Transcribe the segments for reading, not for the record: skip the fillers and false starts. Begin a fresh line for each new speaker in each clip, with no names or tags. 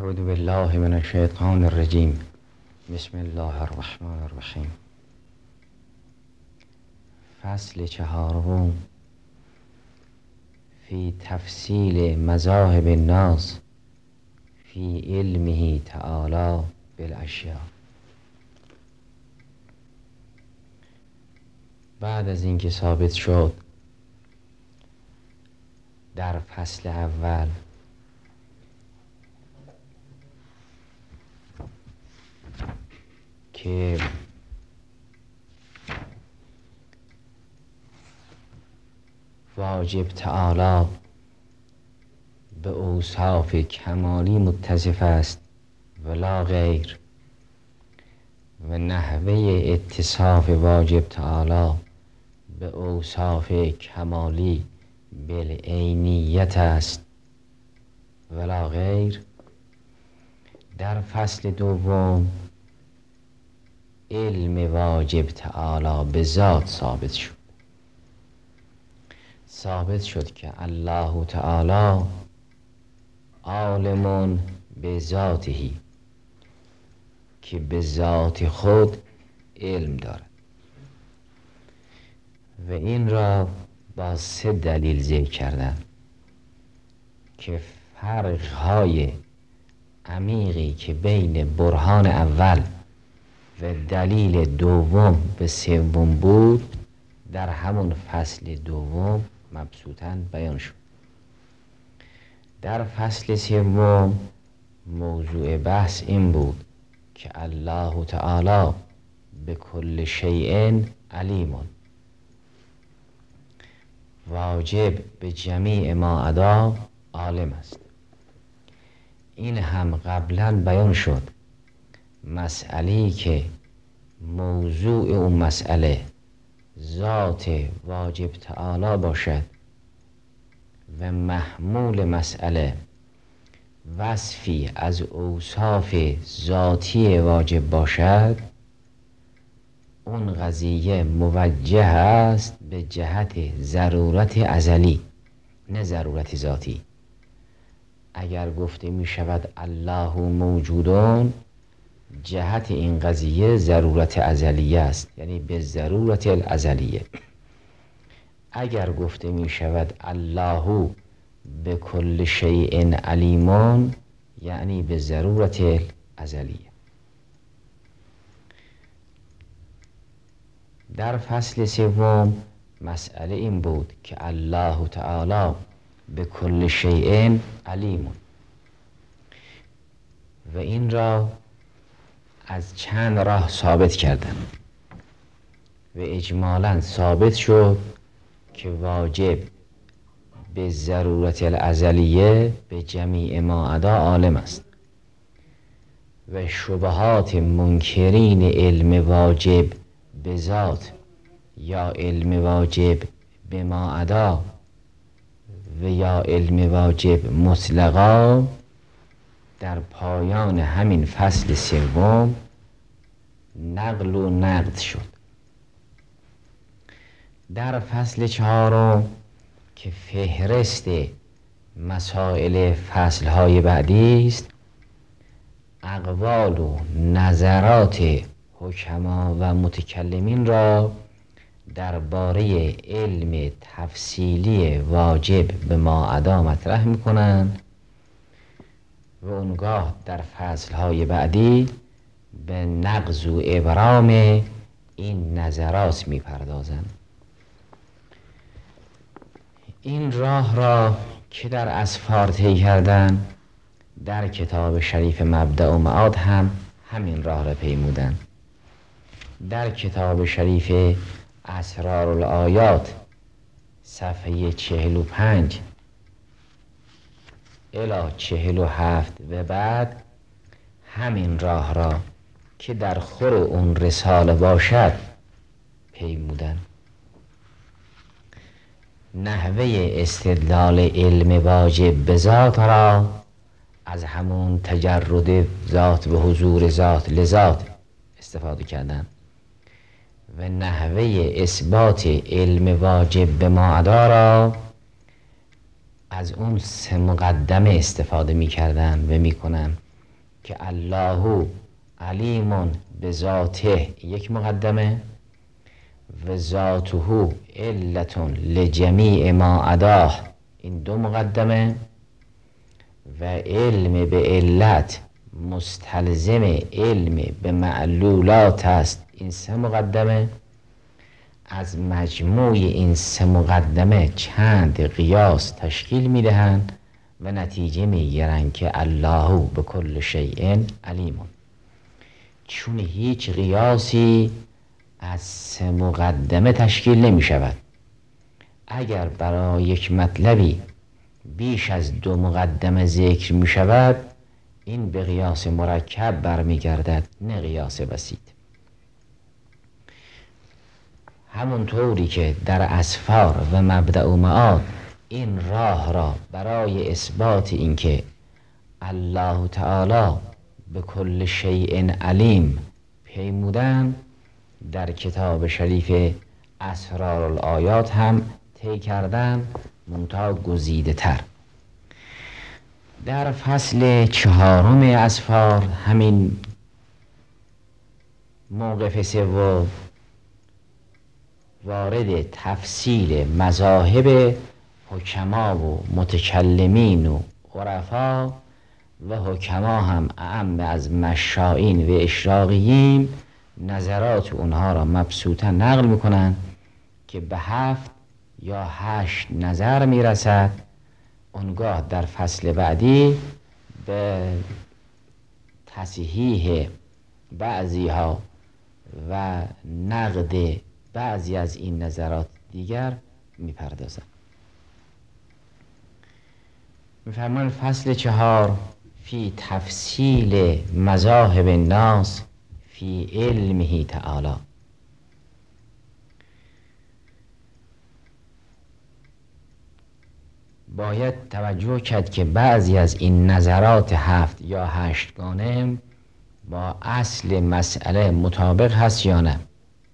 اعوذ بالله من الشیطان الرجیم. بسم الله الرحمن الرحیم. فصل چهارم فی تفصیل مذاهب الناس فی علمه تعالی بالاشیاء. بعد از اینکه ثابت شد در فصل اول که واجب تعالی به اوصاف کمالی متصف است ولا غیر، و نحوه اتصاف واجب تعالی به اوصاف کمالی بالعینیت است ولا غیر، در فصل دوم علم واجب تعالی به ذات ثابت شد که الله تعالی عالم به ذاته، که به ذات خود علم دارد و این را با 3 دلیل ذکر کردن که فرق‌های عمیقی که بین برهان اول و دلیل دوم به سوم بود در همون فصل دوم مبسوطاً بیان شد. در فصل سوم موضوع بحث این بود که الله تعالی به کل شیء علیم، واجب به جمیع ما عدا عالم است. این هم قبلا بیان شد. مسئله‌ای که موضوع اون مسئله ذات واجب تعالی باشد و محمول مسئله وصفی از اوصاف ذاتی واجب باشد، اون قضیه موجه است به جهت ضرورت ازلی، نه ضرورت ذاتی. اگر گفته می شود الله موجودون، جهت این قضیه ضرورت ازلیه است، یعنی به ضرورت الازلیه. اگر گفته می شود الله به کل شیء علیمون، یعنی به ضرورت الازلیه. در فصل سوم مسئله این بود که الله تعالی به کل شیء علیم، و این را از چند راه ثابت کردن و اجمالاً ثابت شد که واجب به ضرورت الازلیه به جمیع ما عدا عالم است و شبهات منکرین علم واجب به ذات یا علم واجب به ما عدا و یا علم واجب مطلقا در پایان همین فصل سوم نقل و نقد شد. در فصل چهارم که فهرست مسائل فصلهای بعدی است، اقوال و نظرات حکما و متکلمین را درباره علم تفصیلی واجب به ما عدا مطرح می‌کنند و اونگاه در فصلهای بعدی به نقض و ابرام این نظرات می‌پردازند. این راه را که در اسفار طی کردن، در کتاب شریف مبدأ و معاد هم همین راه را پیمودن. در کتاب شریف اسرار الآیات صفحه 45 الی 47 و بعد همین راه را که در خور اون رساله باشد پیمودن. نحوه استدلال علم واجب به ذات را از همون تجرد ذات به حضور ذات لذات استفاده کردن و نحوه اثبات علم واجب به ما عدا را از اون 3 مقدمه استفاده می کردن و می کنن که الله علیم به ذاته یک مقدمه و ذاته علت لجمیع ما عداه این دو مقدمه و علم به علت مستلزم علم به معلولات است این سه مقدمه. از مجموع این سه مقدمه چند قیاس تشکیل میدهند و نتیجه میگیرند که الله به کل شیء علیم. چون هیچ قیاسی از سه مقدمه تشکیل نمی شود. اگر برای یک مطلبی بیش از دو مقدمه ذکر می شود این به قیاس مرکب برمیگردد نه قیاس بسیط. همونطوری که در اسفار و مبدأ و معاد این راه را برای اثبات اینکه الله تعالی به کل شیء علیم پیمودن در کتاب شریف اسرار الآیات هم طی کردن منتها گزیده تر. در فصل 4 اسفار همین موقف سوم وارد تفصیل مذاهب حکما و متکلمین و عرفا و حکما هم اعم از مشائین و اشراقیین نظرات اونها را مبسوطا نقل میکنن که به 7 یا 8 نظر میرسد. اونگاه در فصل بعدی به تصحیح بعضی ها و نقد بعضی از این نظرات دیگر میپردازن. میفرمان فصل 4 فی تفصیل مذاهب الناس فی علمه تعالی. باید توجه کرد که بعضی از این نظرات 7 یا 8 گانه با اصل مسئله مطابق هست یا نه.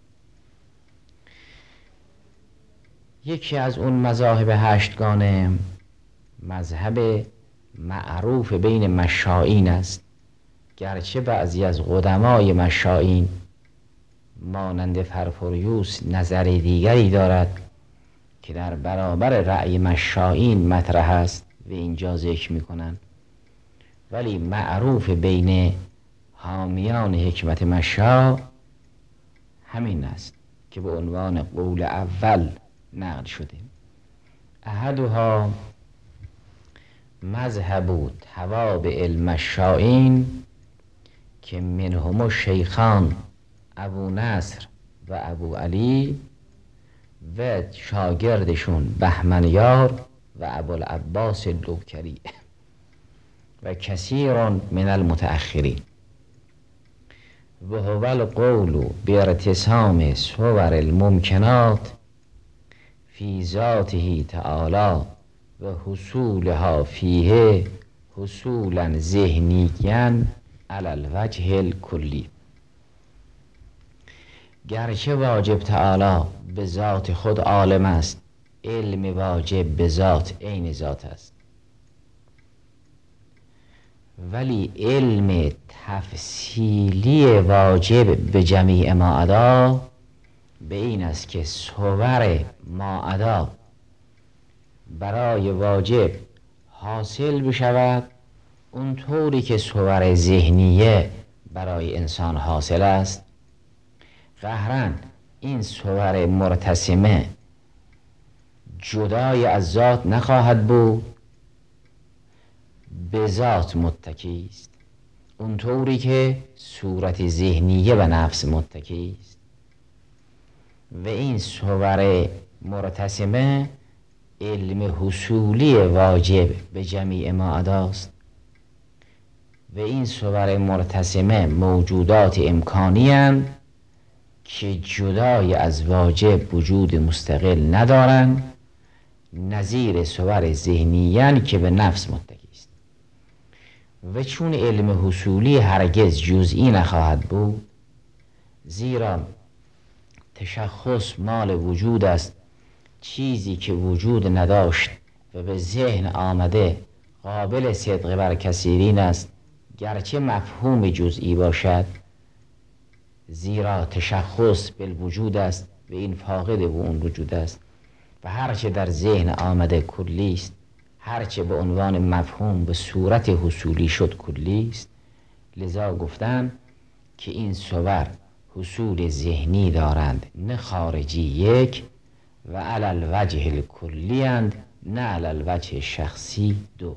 یکی از اون مذاهب 8 گانه مذهب معروف بین مشائین است، گرچه بعضی از قدمای مشائین مانند فرفریوس نظر دیگری دارد که در برابر رأی مشائین مطرح است و اینجا ذکر میکنن، ولی معروف بین حامیان حکمت مشا همین است که به عنوان قول اول نقل شده. احدها مذهب توابع المشائین که منهم الشیخان ابو نصر و ابو علی و شاگردشون بهمنیار و ابوالعباس لوکری و کثیر من المتأخرین و هو القول بارتسام صور الممکنات فی ذاته تعالی و حصولها فیه حصولا ذهنیاً علی الوجه الکلی. گرچه واجب تعالی به ذات خود عالم است، علم واجب به ذات عین ذات است، ولی علم تفصیلی واجب به جمیع ما عدا به این است که صور ما عدا برای واجب حاصل بشود اونطوری که صور ذهنیه برای انسان حاصل است. قهرن این صور مرتسمه جدای از ذات نخواهد بود، به ذات متکی است، اونطوری که صورت ذهنیه به نفس متکی است. و این صور مرتسمه علم حصولی واجب به جمیع ما عداست و این صور مرتسمه موجودات امکانی هستند که جدای از واجب وجود مستقل ندارند، نظیر صور ذهنیان که به نفس متکی است. و چون علم حصولی هرگز جزئی نخواهد بود، زیرا تشخص مال وجود است، چیزی که وجود نداشت و به ذهن آمده قابل صدق بر کثیرین است گرچه مفهوم جزئی باشد، زیرا تشخص بالوجود است و این فاقد به اون وجود است و هرچه در ذهن آمده کلی است، هرچه به عنوان مفهوم به صورت حصولی شد کلی است. لذا گفتن که این صور حصول ذهنی دارند نه خارجی یک، و علی الوجه الکلی اند نه علی الوجه شخصی دو.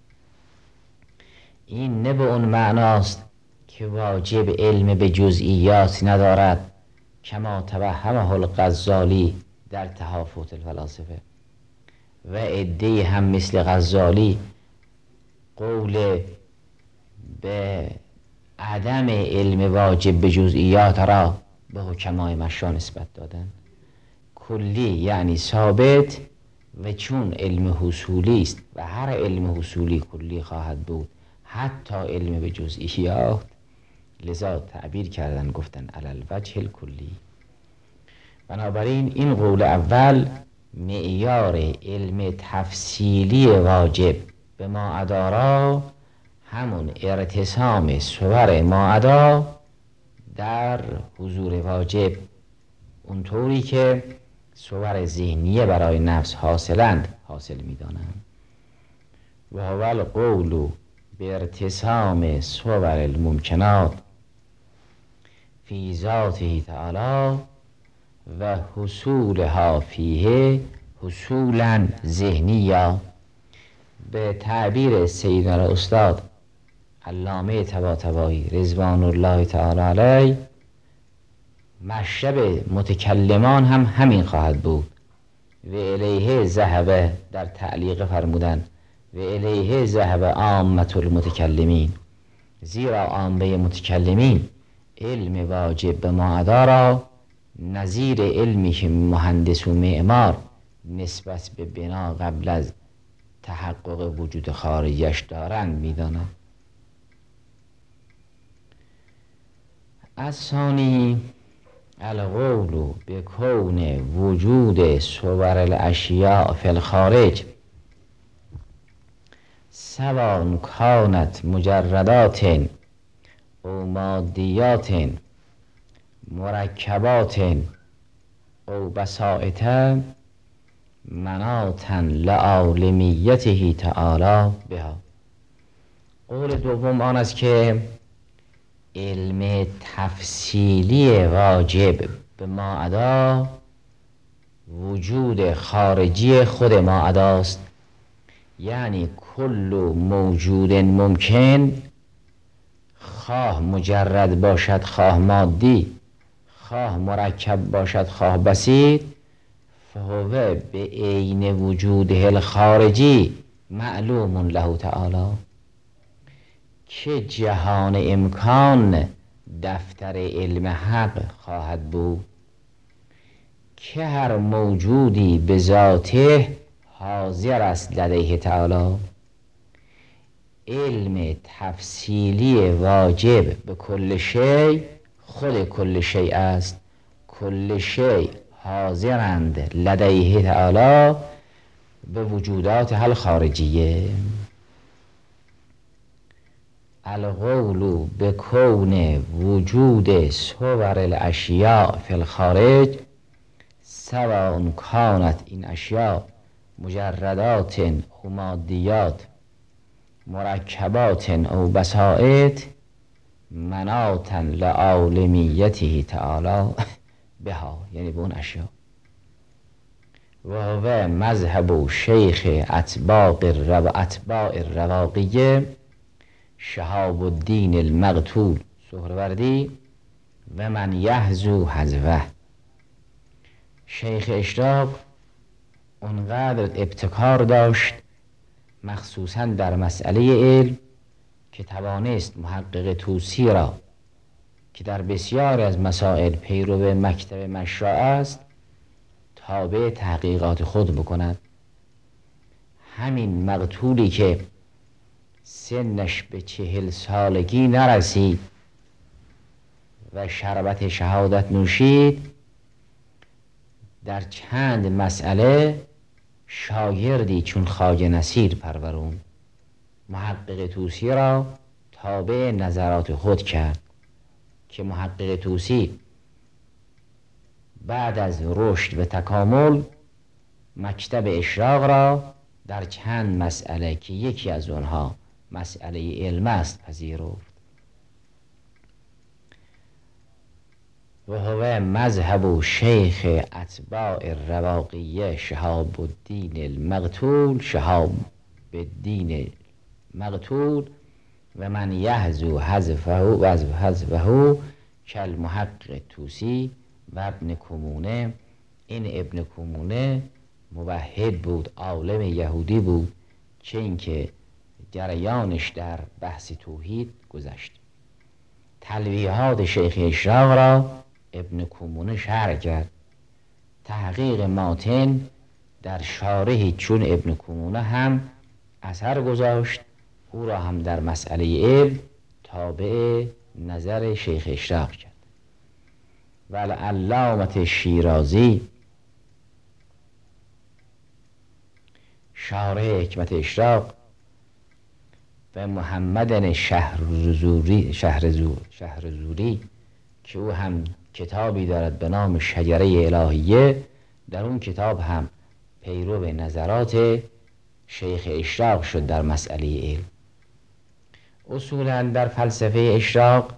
این نه به اون معناست که واجب علم به جزئیات ندارد کما توهمه الغزالی در تهافت الفلاسفه، و عده‌ای هم مثل غزالی قول به عدم علم واجب به جزئیات را به حکمای مشا نسبت دادن. کلی یعنی ثابت، و چون علم حصولی است و هر علم حصولی کلی خواهد بود حتی علم به جزئیات، لذا تعبیر کردن گفتن علی الوجه الکلی. بنابراین این قول اول معیار علم تفصیلی واجب به ماعدا را همون ارتسام صور ماعدا در حضور واجب اونطوری که صور ذهنیه برای نفس حاصلند حاصل می‌دانند. و هو القول به ارتسام صور الممکنات فی ذاته تعالی و حصولها فیه حصولا ذهنیا. به تعبیر سیدنا استاد علامه طباطبایی رضوان الله تعالی علیه، مشرب متکلمان هم همین خواهد بود. و الیه ذهب در تعلیق فرمودن و الیه ذهب عامة المتکلمین، زیرا عامه متکلمین علم واجب به ماعدا را نظیر علمی که مهندس و معمار نسبت به بنا قبل از تحقق وجود خارجیش دارند میدانند. الثانی القول به کون وجود صور الاشیاء فی الخارج سواء کانت مجردات او مادیات مرکبات او بسائط مناطا لعالمیته تعالی بها. قول دوم آن است که علم تفصیلی واجب به ماعدا وجود خارجی خود ماعداست، یعنی کل موجود ممکن، خواه مجرد باشد خواه مادی، خواه مرکب باشد خواه بسیط، فهو به عین وجوده الخارجی معلوم له تعالی. که جهان امکان دفتر علم حق خواهد بود، که هر موجودی به ذاته حاضر است لدیه تعالی. علم تفصیلی واجب به کل شیء خود کل شیء است، کل شیء حاضرند لدیه تعالی به وجودات هل خارجیه. القول به کون وجود صور الاشیاء فی الخارج سواء کانت این اشیاء مجردات او مادیات مرکبات او بسائط مناطا لعالمیته تعالی بها، یعنی به اون اشیاء. و هو مذهب شیخ اتباع الرواقیه شهاب الدین المقتول سهروردی و من یحذو حذوه. شیخ اشراق اونقدر ابتکار داشت مخصوصا در مسئله علم که توانست محقق طوسی را که در بسیار از مسائل پیرو مکتب مشا است تابع تحقیقات خود بکند. همین مقتولی که سنش به 40 سالگی نرسید و شربت شهادت نوشید، در چند مسئله شاگردی چون خواجه نصیر پرورون محقق طوسی را تابع نظرات خود کرد که محقق طوسی بعد از رشد و تکامل مکتب اشراق را در چند مسئله که یکی از آنها مسئله علم است پذیرفت. و هو مذهب شیخ اتباع الرواقیه شهاب الدین المقتول شهاب الدین المقتول و من یحذو حذفه کالمحقق طوسی و ابن کمونه. این ابن کمونه موحد بود، عالم یهودی بود که اینکه جریانش در بحث توحید گذشت. تلویحات شیخ اشراق را ابن کمونه شرح کرد. تحقیق ماتن در شارحی چون ابن کمونه هم اثر گذاشت، او را هم در مسئله علم تابع نظر شیخ اشراق کرد. و علامة شیرازی شارح حکمت اشراق و محمد شهرزوری که او هم کتابی دارد به نام شجره الهیه، در اون کتاب هم پیرو به نظرات شیخ اشراق شد در مسئله علم. اصولا در فلسفه اشراق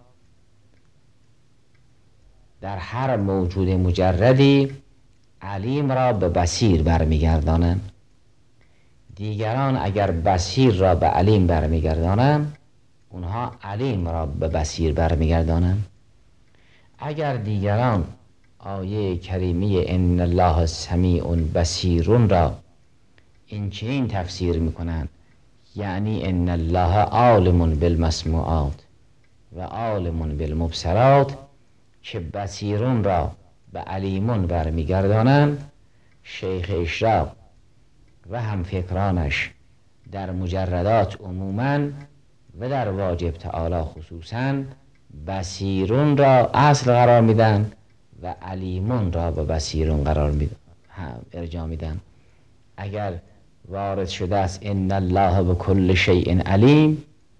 در هر موجود مجردی علیم را به بصیر برمیگردانند. دیگران اگر بصیر را به علیم برمیگردانند، اونها علیم را به بصیر برمیگردانند. اگر دیگران آیه کریمه ان الله سمیع بصیر را این چنین تفسیر میکنند، یعنی ان الله عالم بالمسموعات و عالم بالمبصرات، که بصیرون را به علیمون برمیگردانند، شیخ اشراق و هم فکرانش در مجردات عموماً و در واجب تعالی خصوصاً بصیرون را اصل قرار میدن و علیمون را به بصیرون ارجاع میدن. اگر وارد شده است ان الله بكل شیء علیم،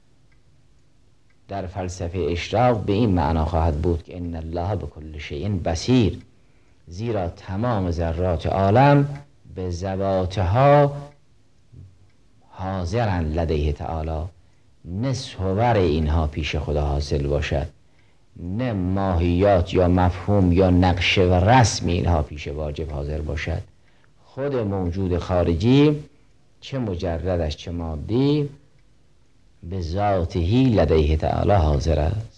در فلسفه اشراق به این معنا خواهد بود که ان الله بكل شیء بصیر، زیرا تمام ذرات عالم به ذواتها حاضرن لدیه تعالی، نه صور اینها پیش خدا حاصل باشد، نه ماهیات یا مفهوم یا نقشه و رسم اینها پیش واجب حاضر باشد. خود موجود خارجی چه مجردش چه مادی به ذاتهی لدیه تعالی حاضر است.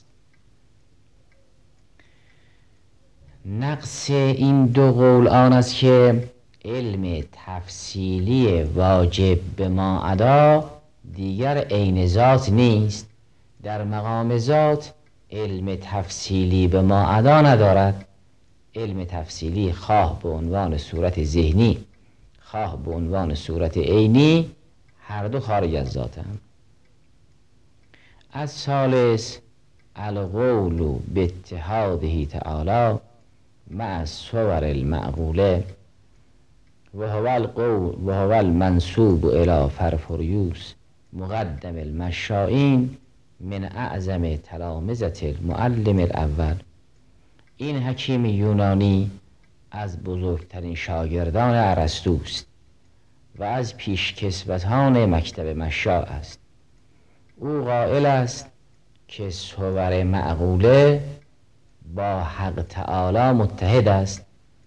نقص این دو قول آن است که علم تفصیلی واجب به ما ادا دیگر عین ذات نیست. در مقام ذات علم تفصیلی به ما ادا ندارد. علم تفصیلی خواه به عنوان صورت ذهنی خواه به عنوان صورت عینی هر دو خارج از ذاتند. از ثالث القول باتحاده تعالی مع الصور المعقوله و هو المنسوب الی فرفریوس مقدم المشائین من اعظم تلامذة المعلم الاول. این حکیم یونانی از بزرگترین شاگردان ارسطوست و از پیشکسوتان مکتب مشاع است. او قائل است که صور معقوله با حق تعالی متحد است،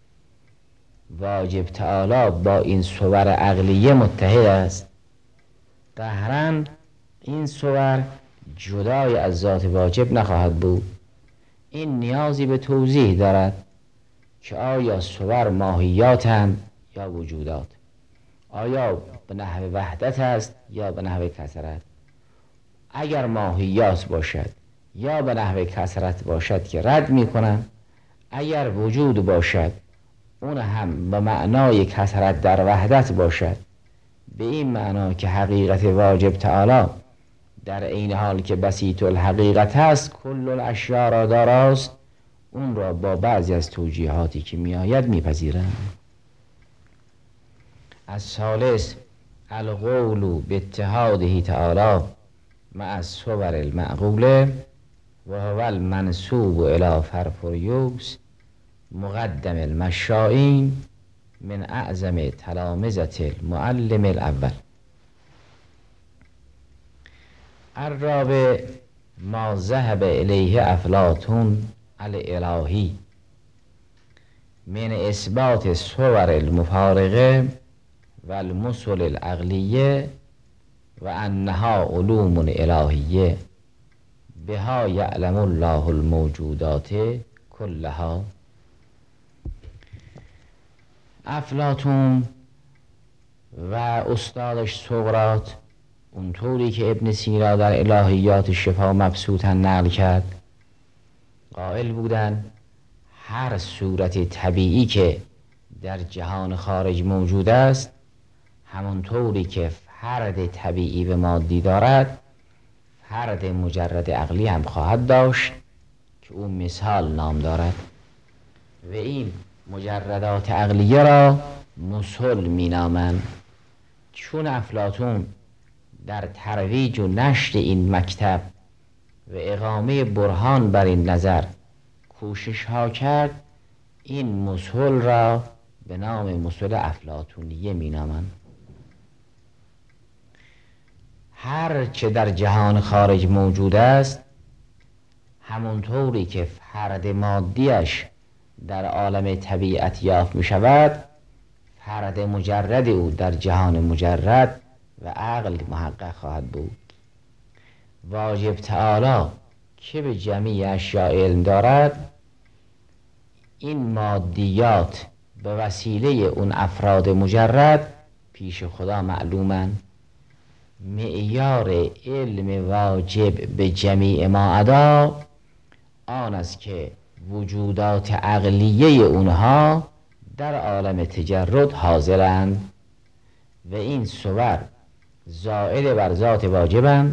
واجب تعالی با این صور عقلیه متحد است. قهرن این صور جدای از ذات واجب نخواهد بود. این نیازی به توضیح دارد که آیا صور ماهیاتند یا وجودات، آیا به نحو وحدت است یا به نحو کثرت. اگر ماهیات باشد یا به نحو کثرت باشد که رد می کنم، اگر وجود باشد اون هم به معنای کثرت در وحدت باشد، به این معنا که حقیقت واجب تعالی در این حال که بسیط الحقیقت است کل الاشیاء را داراست، اون را با بعضی از توجیهاتی که می آید می پذیرند. از ثالث القول باتحاده تعالی مع الصور المعقوله و هو المنسوب الی فرفریوس مقدم المشائین من اعظم تلامذة المعلم الاول. الرابع ما ذهب الیه افلاطون الالهی من اثبات الصور المفارقه و المثل العقلیه و انها علوم الهیه بها یعلم الله الموجودات کلها. افلاطون و استادش سقراط اونطوری که ابن سینا در الهیات شفا مبسوطا نقل کرد قائل بودن هر صورت طبیعی که در جهان خارج موجود است همونطوری که فرد طبیعی به مادی دارد فرد مجرد عقلی هم خواهد داشت که او مثال نام دارد و این مجردات عقلیه را مثل می نامند. چون افلاطون در ترویج و نشر این مکتب و اقامه برهان بر این نظر کوشش ها کرد این مثل را به نام مثل افلاطونیه می نامند. هر چه در جهان خارج موجود است همونطوری که فرد مادیش در عالم طبیعت یافت می شود فرد مجرد او در جهان مجرد و عقل محقق خواهد بود. واجب تعالی که به جمیع اشیاء علم دارد این مادیات به وسیله اون افراد مجرد پیش خدا معلومند. معیار علم واجب به جمیع ما عدا آن است که وجودات عقلیه اونها در عالم تجرد حاضرند و این صور زائل بر ذات واجبند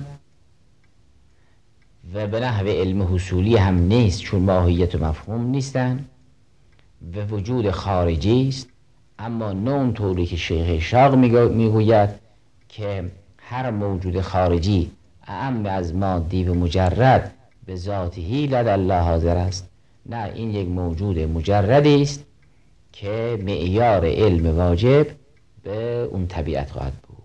و به نحو علم حصولی هم نیست چون ماهیت و مفهوم نیستند و وجود خارجی است. اما نه اونطوری که شیخ اشراق میگوید که هر موجود خارجی اعم از مادی و مجرد به ذاتی لدى الله حاضر است. نه، این یک موجود مجردی است که معیار علم واجب به اون طبیعت خواهد بود.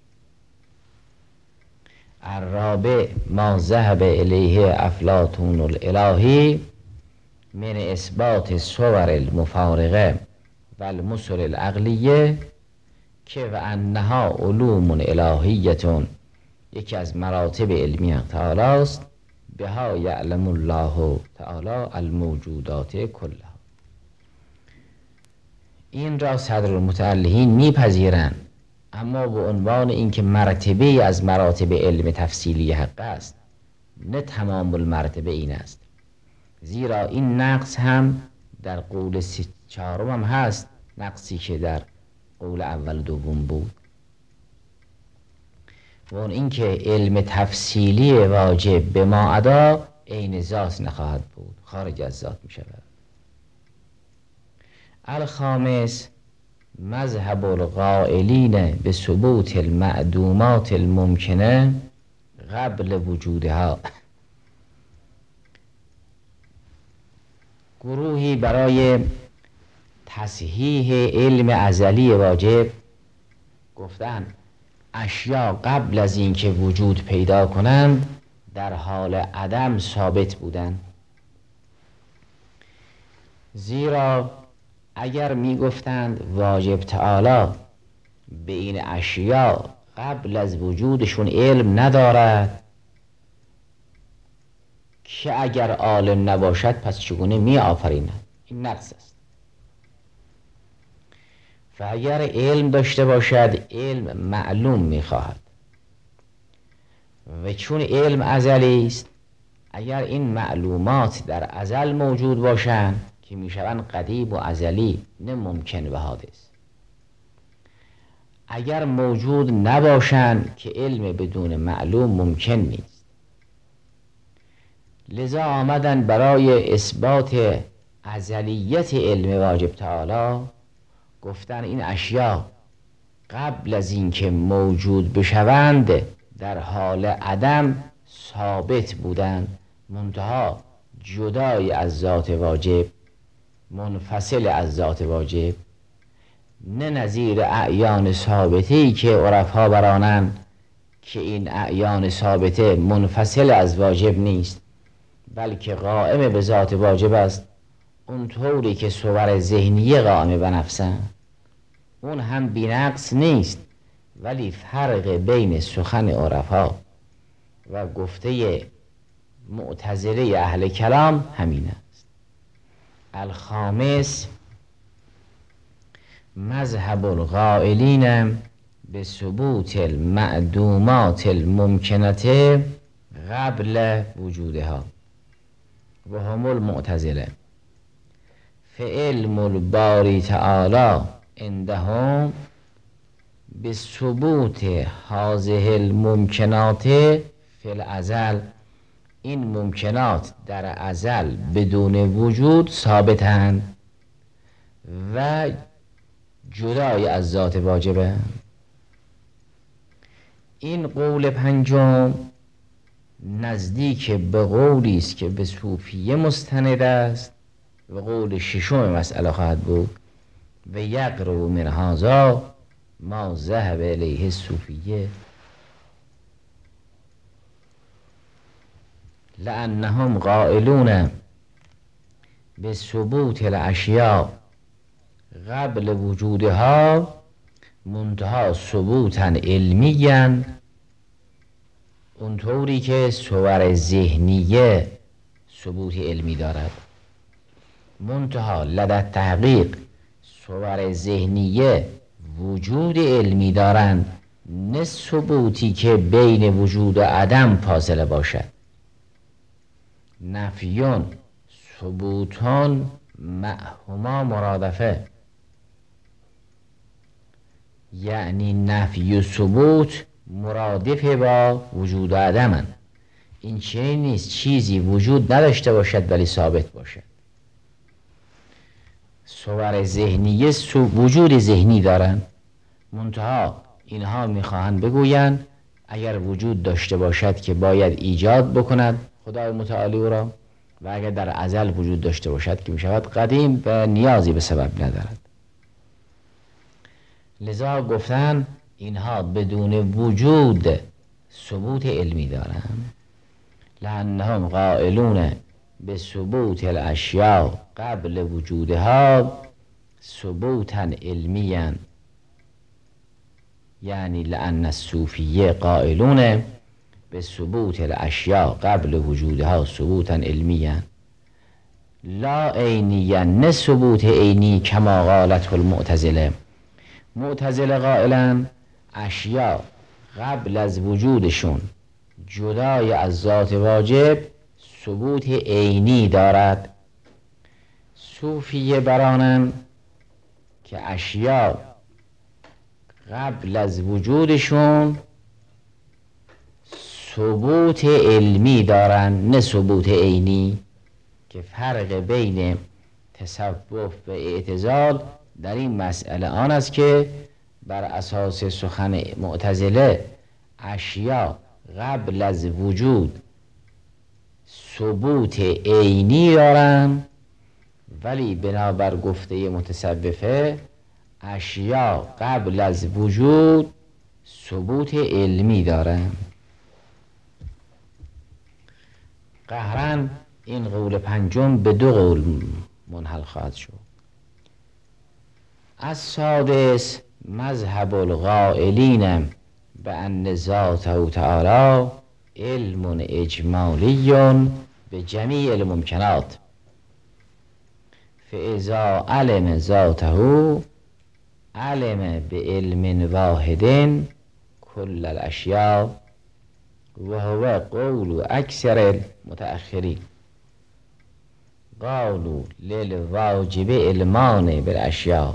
الرابع ما ذهب الیه افلاطون الالهی من اثبات الصور المفارقه و المثل العقلیه که و انها علوم الهیتون یکی از مراتب علمی حق تعالی است بها یعلم الله تعالی الموجودات کلها. این را صدر المتعلهین میپذیرند اما به عنوان اینکه مرتبه از مراتب علم تفصیلی حق است نه تمام المرتبه این است، زیرا این نقص هم در قول چهارم هم هست، نقصی که در قول اول دوم بود و اون اینکه علم تفصیلی واجب به ما عدا عین ذات نخواهد بود، خارج از ذات می شود. الخامس مذهب القائلین به ثبوت المعدومات الممکنه قبل وجودها. گروهی برای تصحیح علم ازلی واجب گفتن اشیا قبل از اینکه وجود پیدا کنند در حال عدم ثابت بودند. زیرا اگر می گفتند واجب تعالی به این اشیا قبل از وجودشون علم ندارد که اگر عالم نباشد پس چگونه می آفریند؟ این نقص است. و اگر علم داشته باشد علم معلوم می خواهد و چون علم ازلی است اگر این معلومات در ازل موجود باشند که می شوند قدیم و ازلی نه ممکن و حادث، اگر موجود نباشند که علم بدون معلوم ممکن نیست. لذا آمدن برای اثبات ازلیت علم واجب تعالی گفتن این اشیا قبل از اینکه موجود بشوند در حال عدم ثابت بودن، منتها جدای از ذات واجب، منفصل از ذات واجب، نه نظیر اعیان ثابته‌ای که عرفا برانن که این اعیان ثابته منفصل از واجب نیست بلکه قائم به ذات واجب است، اونطوری که صور ذهنیه قائم به نفسن. اون هم بی‌نقص نیست، ولی فرق بین سخن عرفا و گفته معتزله اهل کلام همین است. الخامس مذهب القائلین به ثبوت المعدومات الممکنه قبل وجودها و هم المعتزله، فعلم الباری تعالی عندهم به ثبوت هذه الممکنات فی الازل. این ممکنات در ازل بدون وجود ثابتند و جدای از ذات واجبه. این قول پنجم نزدیک به قولی است که به صوفیه مستند است و قول ششم مسئله خواهد بود و یقرب من هذا ما ذهب الیه الصوفیه لانهم قائلون به ثبوت الاشیاء قبل وجودها، منتها ثبوتا علمیا، اونطوری که صور ذهنیه ثبوت علمی دارد، منتها لدى تحقیق صور ذهنیه وجود علمی دارند، نه ثبوتی که بین وجود و عدم فاصله باشد. نفیون ثبوتان معهما مرادفه، یعنی نفی و ثبوت مرادف با وجود و عدمن. این چنین نیست چیزی وجود نداشته باشد ولی ثابت باشد. صور ذهنیه وجود ذهنی دارند، منتها اینها میخواهند بگویند اگر وجود داشته باشد که باید ایجاد بکند خدای متعالی او را، و اگر در ازل وجود داشته باشد که میشود قدیم و نیازی به سبب ندارد. لذا گفتن اینها بدون وجود ثبوت علمی دارند. لأنهم قائلون به ثبوت الاشیاء قبل وجودها ثبوتا علمیا، یعنی لأن الصوفیه قائلون به ثبوت الاشیاء قبل وجودها ثبوتا علمیا لا عینیا، نه ثبوت عینی کما قالته المعتزله. معتزله قائلن اشیاء قبل از وجودشون جدای از ذات واجب ثبوت عینی دارد. صوفیه برانن که اشیاء قبل از وجودشون ثبوت علمی دارن نه ثبوت عینی، که فرق بین تصوف و اعتزال در این مسئله آن است که بر اساس سخن معتزله اشیاء قبل از وجود ثبوت عینی دارن، ولی بنابر گفته متصوفه اشیاء قبل از وجود ثبوت علمی دارن. قهرن این قول پنجم به دو قول منحل خواهد شد. السادس مذهب القائلین بأن ذاته تعالی علم اجمالی به جمیع الممکنات، فاذا علم ذاته علم بعلم واحد کل الاشیاء و هو قول اکثر المتأخرین. قالوا للواجب علمان بالاشیاء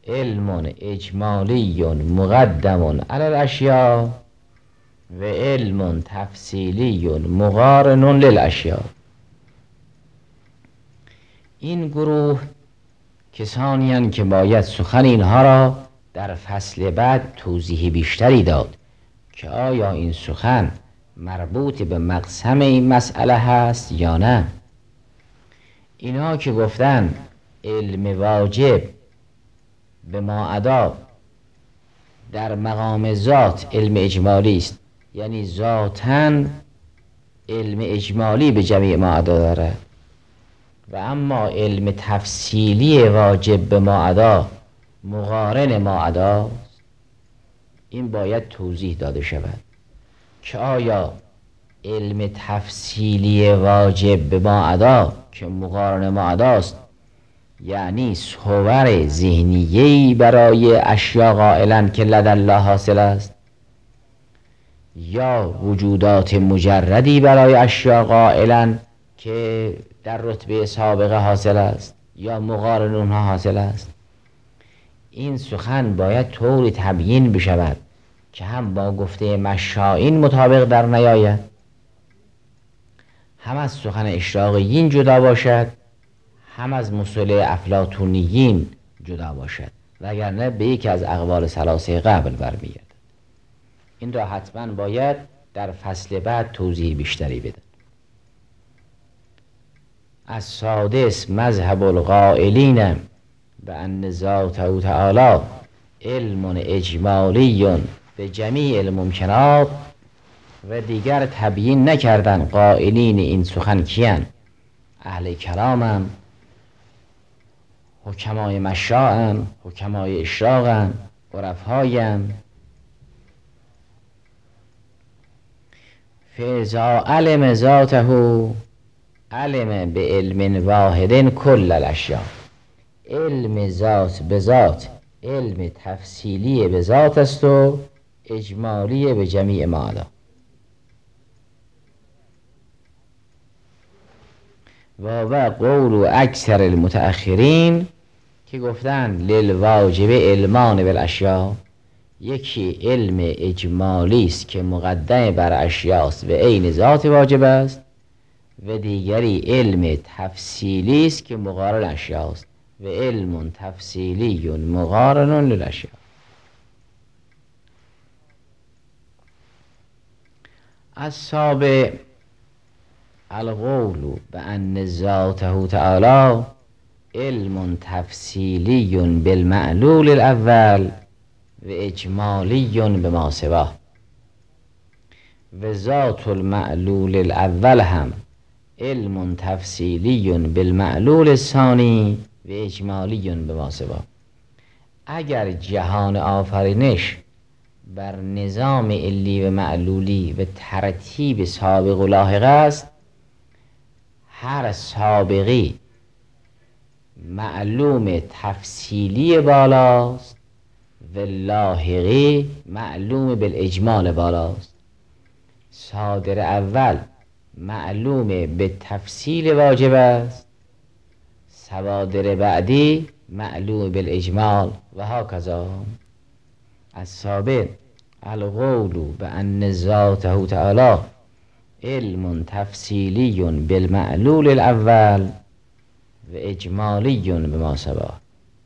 علم اجمالی مقدم علی الاشیاء و علم تفصیلی مقارن للاشیاء. این گروه کسانی هستند که باید سخن اینها را در فصل بعد توضیح بیشتری داد که آیا این سخن مربوط به مقسم این مسئله هست یا نه. اینها که گفتن علم واجب به ما ادا در مقام ذات علم اجمالی است، یعنی ذاتاً علم اجمالی به جمیع ما ادا دارد، و اما علم تفصیلی واجب به ما ادا مقارن ما ادا، این باید توضیح داده شود که آیا علم تفصیلی واجب به ما ادا که مقارن ما اداست یعنی صور ذهنیه‌ای برای اشیا قائلن که لدى الله حاصل است، یا وجودات مجردی برای اشیا قائلن که در رتبه سابقه حاصل است، یا مقارن اونها حاصل است. این سخن باید طوری تبیین بشود که هم با گفته مشائین مطابق در نیاید، هم از سخن اشراقیین جدا باشد، هم از مصطلح افلاطونیین جدا باشد، وگرنه به یکی از اقوال ثلاثه قبل برمیگردد. این را حتما باید در فصل بعد توضیح بیشتری بده. السادس مذهب القائلین بأن ذاته تعالی علم اجمالی به جمیع الممکنات، و دیگر تبیین نکردن قائلین این سخن کیان؟ اهل کلامن، حکمای مشاعن، حکمای اشراقن، عرفاین. فاذا علم ذاته علم به علم واحد کل الاشیاء. علم ذات به ذات علم تفصیلی به ذات است و اجمالی به جمیع ما ادا. و قول اکثر المتأخرین که گفتن للواجب علمان بالاشیاء، یکی علم اجمالی است که مقدم بر اشیاست و عین ذات واجب است، و دیگری علم تفصیلی است که مقارن اشیاست و علم تفصیلی مقارن للاشیاء. السابع القول بأن ذاته تعالی علم تفصیلی بالمعلول الاول و اجمالی بما سواه. و ذات المعلول الاول هم علم تفصیلی بالمعلول الثانی و اجمالی بما سواه. اگر جهان آفرینش بر نظام علی و معلولی و ترتیب سابق و لاحق است، هر سابقی معلوم تفصیلی بالاست و لاحقی معلوم بالاجمال بالاست. صادر اول معلوم به تفصیل واجب است، صوادر بعدی معلوم بالاجمال و هکذا. السابع القول بأن ذاته تعالی علم تفصیلی بالمعلول الاول و اجمالی بما سواه.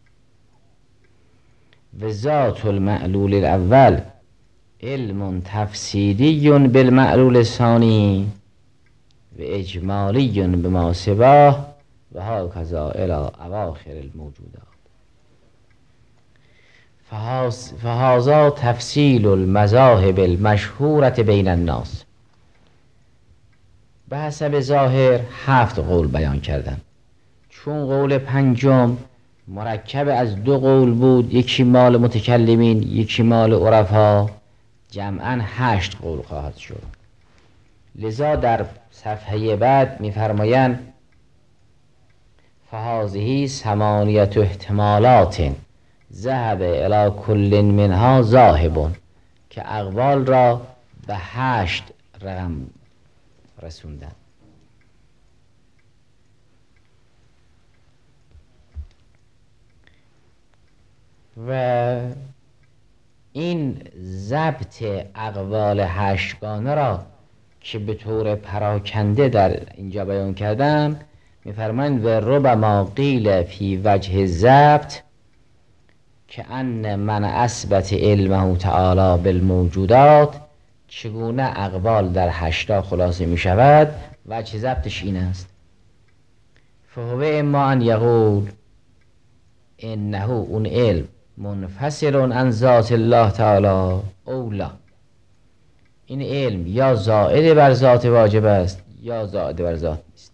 و ذات المعلول الاول علم تفصیلی بالمعلول الثانی و اجمالی بما سواه و هکذا الی اواخر الموجودات. فهذا تفصیل المذاهب المشهورة بین الناس. به حسب ظاهر 7 قول بیان کردن، چون قول پنجم مرکب از 2 قول بود، یکی مال متکلمین یکی مال عرفا، جمعاً 8 قول خواهد شد. لذا در صفحه بعد می‌فرمایند فهذه 8 احتمالات ذهب الی کل منها ذاهب، که اقوال را به 8 رقم رسوندن. و این ضبط اقوال هشتگانه را که به طور پراکنده در اینجا بیان کردن، میفرمایند و ربما قیل فی وجه ضبط که ان من اثبت علمه تعالی بالموجودات، چگونه اقوال در 80 خلاصه می شود. وجه ضبطش این است: فهو اما ان یقول انه اون علم منفصل عن ذات الله تعالی اولا، این علم یا زائد بر ذات واجب است یا زائد بر ذات نیست.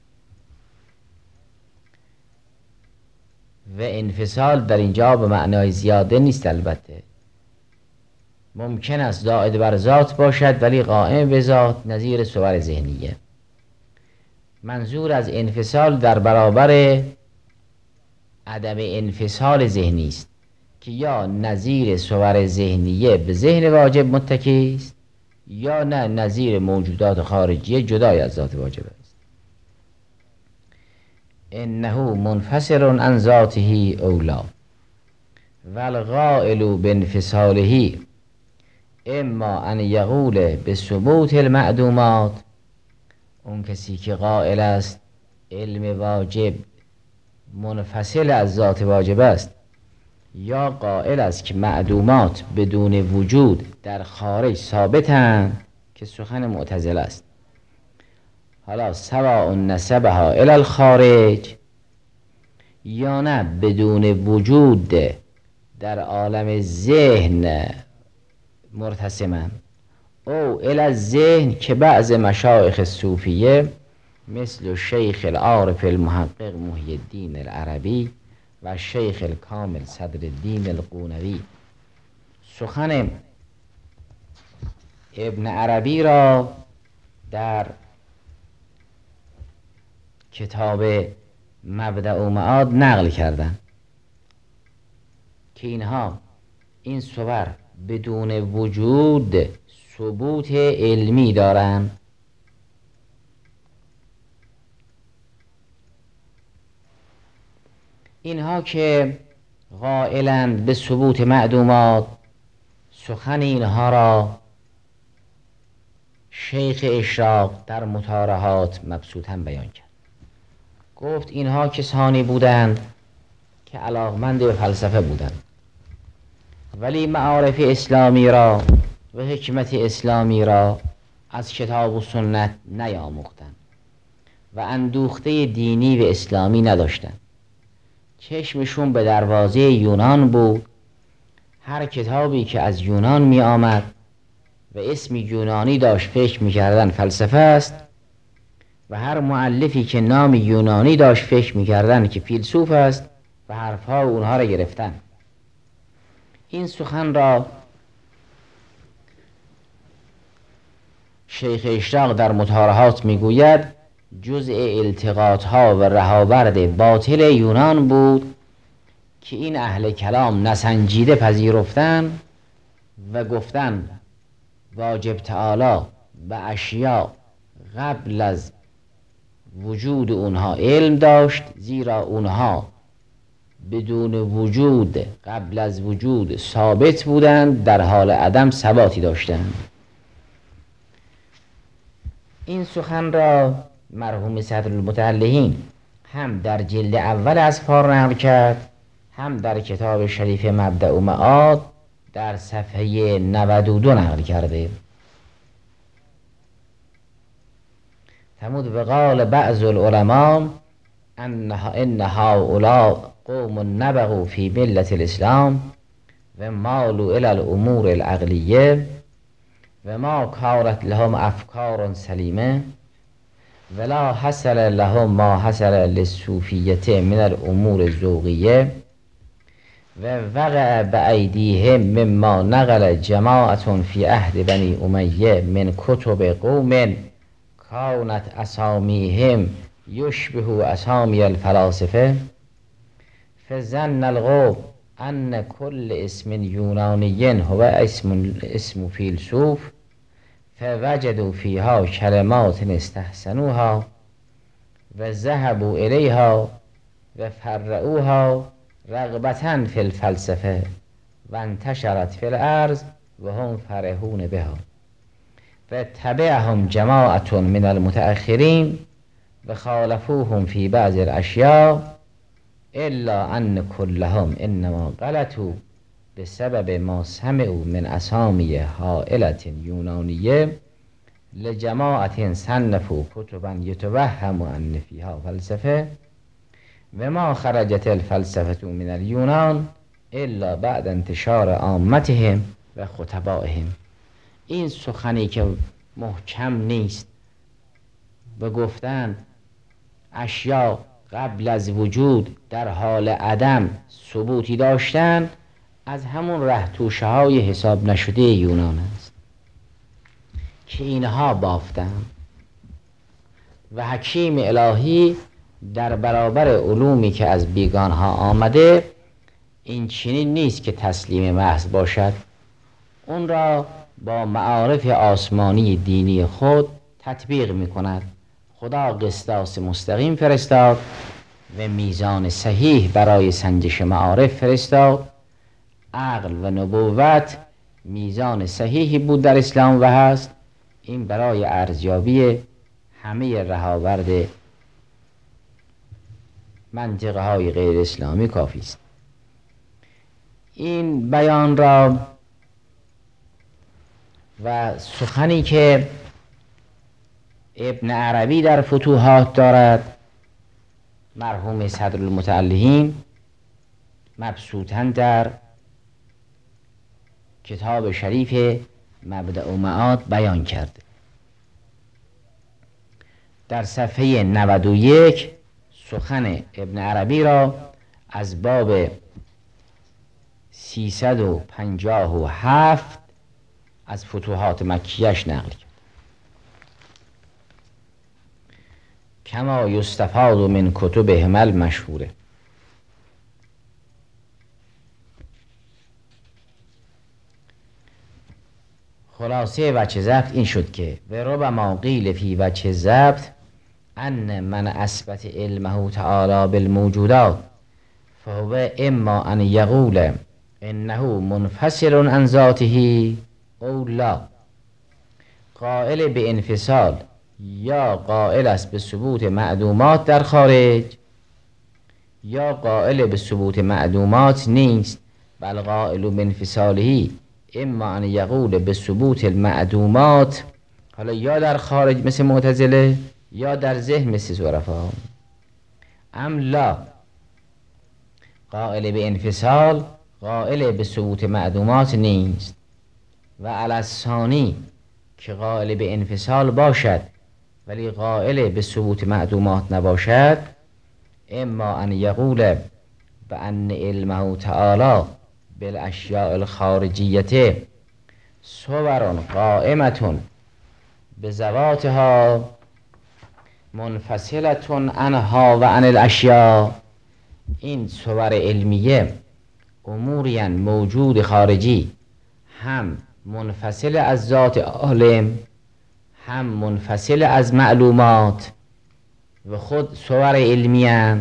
و انفصال در اینجا به معنای زیاده نیست، البته ممکن است زائد بر ذات باشد ولی قائم به ذات، نظیر صور ذهنیه. منظور از انفصال در برابر عدم انفصال ذهنی است که یا نظیر صور ذهنیه به ذهن واجب متکی است یا نه نظیر موجودات خارجیه جدای از ذات واجب است. انه منفصل عن ذاته اولا والقائل بانفصاله اما ان یقول به ثبوت المعدومات، اون کسی که قائل است علم واجب منفصل از ذات واجب است، یا قائل است که معدومات بدون وجود در خارج ثابتند که سخن معتزله است. حالا سواء نسبها الی الخارج یا نه بدون وجود در عالم ذهن مرتسمن، او الی الذهن که بعض مشایخ صوفیه مثل شیخ العارف المحقق محی الدین العربی و شیخ الکامل صدر الدین القونوی سخن ابن عربی را در کتاب مبدأ و معاد نقل کردند که اینها این صور بدون وجود ثبوت علمی دارند. اینها که قائلند به ثبوت معدومات، سخن اینها را شیخ اشراق در مطارحات مبسوطاً بیان کرد. گفت اینها کسانی بودند که علاقمند به فلسفه بودند ولی معارف اسلامی را و حکمت اسلامی را از کتاب و سنت نیاموختند و اندوخته دینی و اسلامی نداشتند. چشمشون به دروازه یونان بود. هر کتابی که از یونان می آمد و اسم یونانی داشت فکر می کردن فلسفه است و هر مؤلفی که نام یونانی داشت فکر می کردن که فیلسوف است و حرفها اونها را گرفتن. این سخن را شیخ اشراق در مطارحات می گوید جزء التقاط ها و رهاورد باطل یونان بود که این اهل کلام نسنجیده پذیرفتن و گفتن واجب تعالی به اشیاء قبل از وجود اونها علم داشت، زیرا اونها بدون وجود قبل از وجود ثابت بودند، در حال عدم ثباتی داشتند. این سخن را مرحوم صدر المتعلهین هم در جلد اول اذکار نقل کرد، هم در کتاب شریف مبدأ و معاد در صفحه 92 نقل کرده. فرمود و قال بعض العلماء ان هؤلاء قوم نبغوا فی ملت الاسلام و مالوا الی الامور العقلیه و ما کانت لهم افکار سلیمه ولا حصل لهم ما حصل للصوفیه من الامور الذوقیه و وقع بأیدیهم مما نقل جماعة فی عهد بنی امیه من کتب قوم کانت اسامیهم یشبه اسامی الفلاسفه فظن القوم ان کل اسم یونانی هو اسم فیلسوف فوجدوا فیها کلمات استحسنوها و ذهبوا الیها و فرعوها رغبتاً فی الفلسفه و انتشرت فی الارض و هم فرحون بها و تبعهم جماعت من المتأخرین و خالفوهم فی بعض الاشیاء الا ان كلهم انما غلطوا بسبب ما سمعوا من اسامی هائلة یونانیه لجماعت صنفوا کتبا یتوهم ان فیها فلسفه و ما خرجت الفلسفه من اليونان الا بعد انتشار عامتهم و خطبائهم. این سخنی که محکم نیست و گفتن اشیا قبل از وجود در حال عدم ثبوتی داشتن، از همون ره توشه های حساب نشده یونان است که اینها بافتن و حکیم الهی در برابر علومی که از بیگانها آمده این چنین نیست که تسلیم محض باشد، اون را با معارف آسمانی دینی خود تطبیق می کند. خدا قسطاس مستقیم فرستاد و میزان صحیح برای سنجش معارف فرستاد. عقل و نبوت میزان صحیحی بود در اسلام و هست. این برای ارزیابی همه رهاورد منطقه های غیر اسلامی کافی است. این بیان را و سخنی که ابن عربی در فتوحات دارد، مرحوم صدر المتعلهین، مبسوطاً در کتاب شریف مبدأ و معاد بیان کرده. در صفحه 91 سخن ابن عربی را از باب 357 از فتوحات مکیش نقل کرد. کما یستفاد من کتبهم المشهوره. خلاصه وجه ضبط این شد که و ربما قیل فی وجه ضبط ان من اثبت علمه تعالی بالموجودات فهو اما ان یقول انه منفصل عن ذاته او لا. قائل به انفصال یا قائل است به ثبوت معدومات در خارج، یا قائل به ثبوت معدومات نیست، بل قائل به انفصاله اما ان یقول به ثبوت المعدومات، حالا یا در خارج مثل معتزله یا در ذهن مثل ظرفا، ام لا. قائل به انفصال قائل به ثبوت معدومات نیست و علی الثانی که قائل به انفصال باشد ولی قائل به ثبوت معدومات نباشد، اما ان یقول بان علمه تعالی بالاشیاء الخارجیه صور قائمه بذواتها منفصله عنها و عن الاشیاء. این صور علمیه اموری موجود خارجی، هم منفصل از ذات عالم هم منفصل از معلومات و خود صور علمی هم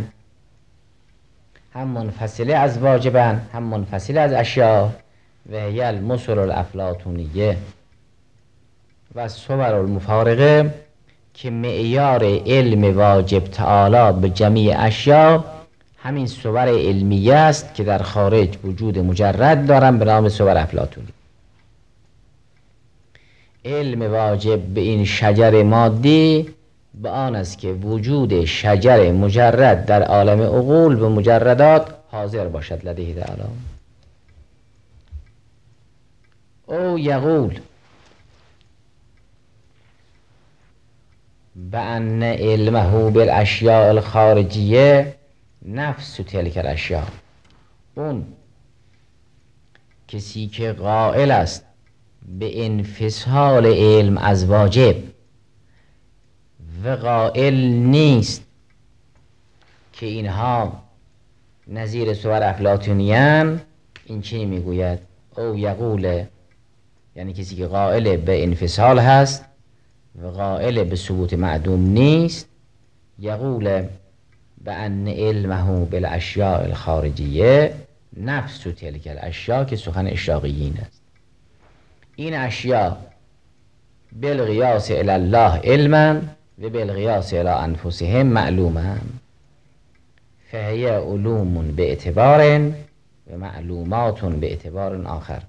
منفصل از واجبن هم منفصل از اشیاء و هی المثل الافلاطونیه و صور المفارقه که معیار علم واجب تعالی به جمیع اشیاء همین صور علمیه است که در خارج وجود مجرد دارن به نام صور افلاطونی. علم واجب به این شجر مادی به آن است که وجود شجر مجرد در عالم عقول به مجردات حاضر باشد لدیه تعالی. او یقول بأن علمه بالاشیاء الخارجیه نفس تلک الاشیاء. اون کسی که قائل است به انفصال علم از واجب و قائل نیست که اینها نظیر صور افلاطونیان، این چی میگوید؟ او یقول، یعنی کسی که قائل به انفصال هست و قائل به ثبوت معدوم نیست، یقول به ان علمه بالاشیاء الخارجیه نفس تلک الاشیاء که سخن اشراقیین است. این اشیاء بالقیاس الی الله علما و بالقیاس الی انفسهم معلوما فهی علوم به اعتبار و معلومات به اعتبار آخر.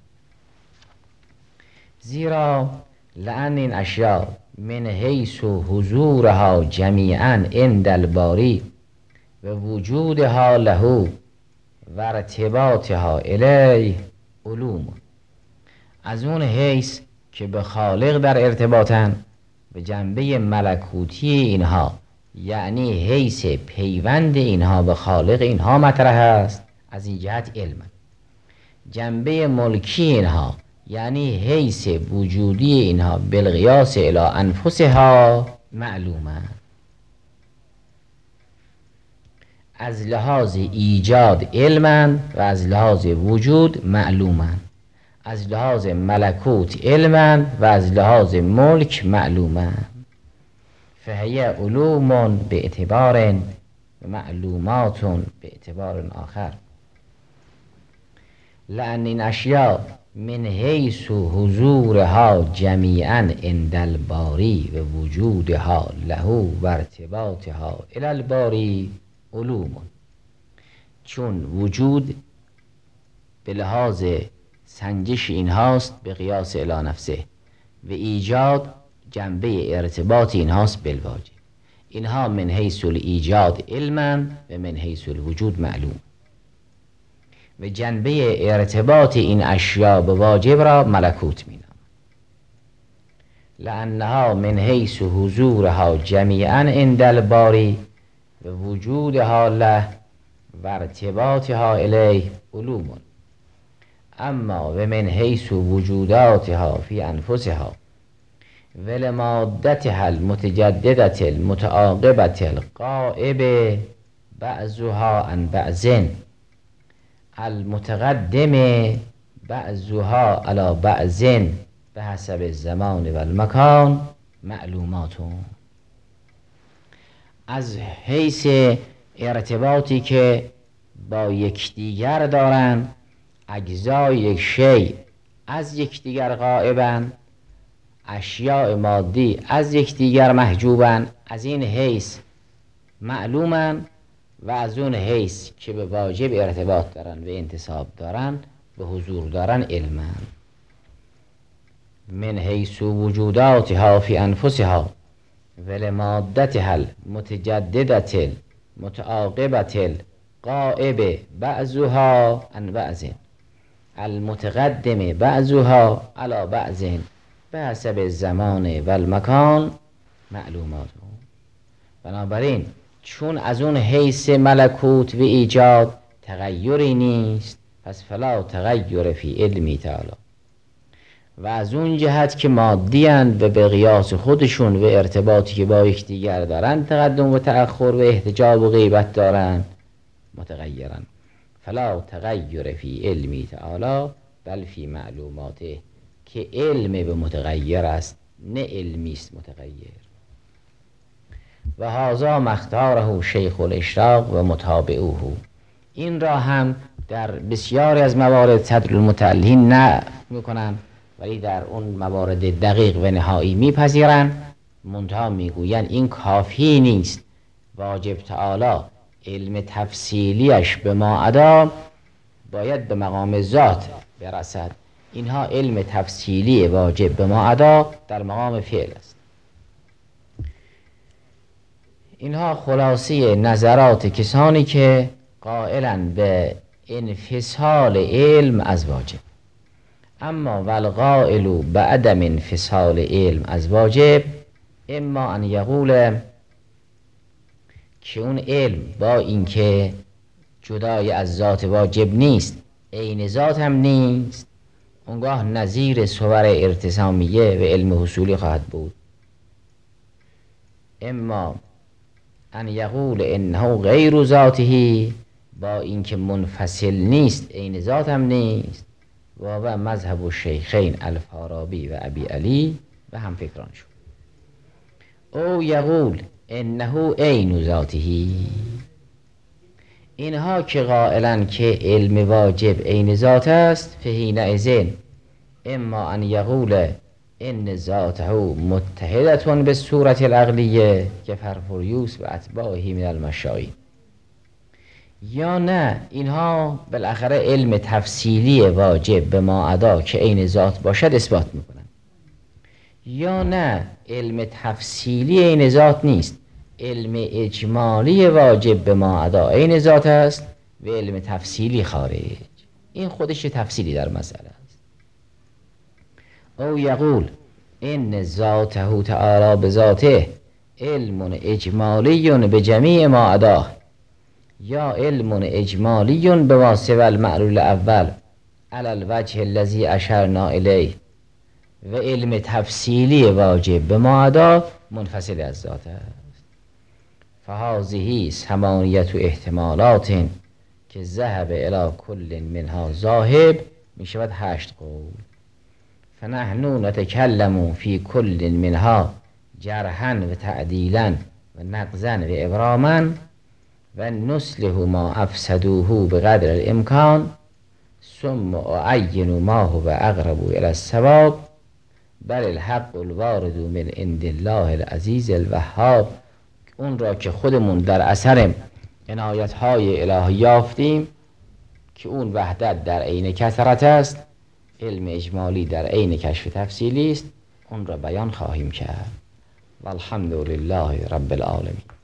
زیرا لأن این اشیاء من حیث حضورها جمیعا عند الباری و وجودها له و ارتباطها الیه علوم، از اون حیث که به خالق در ارتباطن به جنبه ملکوتی اینها، یعنی حیث پیوند اینها به خالق اینها مطرح است، از این جهت علم. جنبه ملکی اینها یعنی حیث وجودی اینها بالقیاس الی انفسها معلومه، از لحاظ ایجاد علما و از لحاظ وجود معلوما، از لحاظ ملکوت علما و از لحاظ ملک معلوما. فهی علوم به اعتبار و معلومات به اعتبار آخر. لأن این اشیاء من حیث حضورها جمیعا عند الباری و وجودها له و ارتباطها الی الباری علوم، چون وجود به لحاظ سنجش اینهاست به قیاس الی نفسه و ایجاد جنبه ارتباط اینهاست بالواجب. اینها من حیث الایجاد علما و من حیث الوجود معلوم، و جنبه ارتباط این اشیاء به واجب را ملکوت مینامند. لأنها من حیث حضورها جمیعا عند الباری و وجودها له و ارتباطها الیه علوم، اما و من حیث وجوداتها فی انفسها و لمادتها المتجددة المتعاقبة الغائب بعضها عن بعض المتقدم بعضها علی بعض به حسب الزمان و المکان معلومات. از حیث ارتباطی که با یکدیگر دارند، اجزای یک شیء از یکدیگر غائبند، اشیاء مادی از یکدیگر محجوبند، از این حیث معلومند، و از اون حیث که به واجب ارتباط دارن و انتساب دارن به حضور دارن علما. من حیث وجوداتها فی انفسها و لمادتها المتجددة المتعاقبة الغائب بعضها عن بعض المتقدم بعضها علی بعض به حسب الزمان و المکان معلومات. بنابراین چون از اون حیث ملکوت و ایجاد تغییری نیست، پس فلا تغییر فی علمی تعالی، و از اون جهت که مادی‌اند و به قیاس خودشون و ارتباطی که با یکدیگر دارن تقدم و تأخر و احتجاب و غیبت دارن متغیرن. فلا تغییر فی علمی تعالی بل فی معلوماته، که علم به متغیر است نه علمی است متغیر. و هذا مختاره شیخ الاشراق و متابعوه، این را هم در بسیاری از موارد صدر المتعلین نه میکنن، ولی در اون موارد دقیق و نهایی میپذیرن. منتها میگوین این کافی نیست، واجب تعالی علم تفصیلیش به ما ادا باید به مقام ذات برسد. اینها علم تفصیلی واجب به ما ادا در مقام فعل است. اینها خلاصه نظرات کسانی که قائلن به انفصال علم از واجب. اما والقائل بعدم انفصال علم از واجب اما ان یقول که اون علم با اینکه جدای از ذات واجب نیست عین ذات هم نیست، اونگاه نظیر صور ارتسامیه و علم حصولی خواهد بود. اما ان یقول انه غیر ذاته، با اینکه منفصل نیست عین ذات هم نیست، و مذهب الشیخین الفارابی و ابی علی و هم فکران شد. او یقول انه عین ذاته، اینها که قائلن که علم واجب عین ذات است، فحینئذ اما ان یقول ان ذاته متحدة به صورت العقلیه که فرفوریوس و اتباعه من المشایخ، یا نه اینها بالاخره علم تفصیلی واجب به ما ادا که عین ذات باشد اثبات میکنن، یا نه علم تفصیلی عین ذات نیست، علم اجمالی واجب به ما ادا عین ذات است و علم تفصیلی خارج. این خودش تفصیلی در مسئله است. او یقول ان ذاته تعالی بذاته علم اجمالی به جمیع ما اداه، یا علم اجمالی به واسطه المعلول اول علی الوجه الذی اشرنا الیه، و علم تفصیلی واجب به ما ادا منفصل از ذات است. فهذه ثمانیة احتمالات که ذهب الی کل منها ذاهب، می شود 8 قول. فنحن نتکلم فی کل منها جرحا و تعدیلا و نقضا و ابراما و نصلح ما افسدوه بقدر الامکان ثم اعین ما هو اقرب الی الصواب بل الحق الوارد من عند الله العزیز الوهاب. اون را که خودمون در اثر عنایت‌های الهی یافتیم که اون وحدت در عین کثرت است، علم اجمالی در عین کشف تفصیلی است، اون را بیان خواهیم کرد. والحمد لله رب العالمین.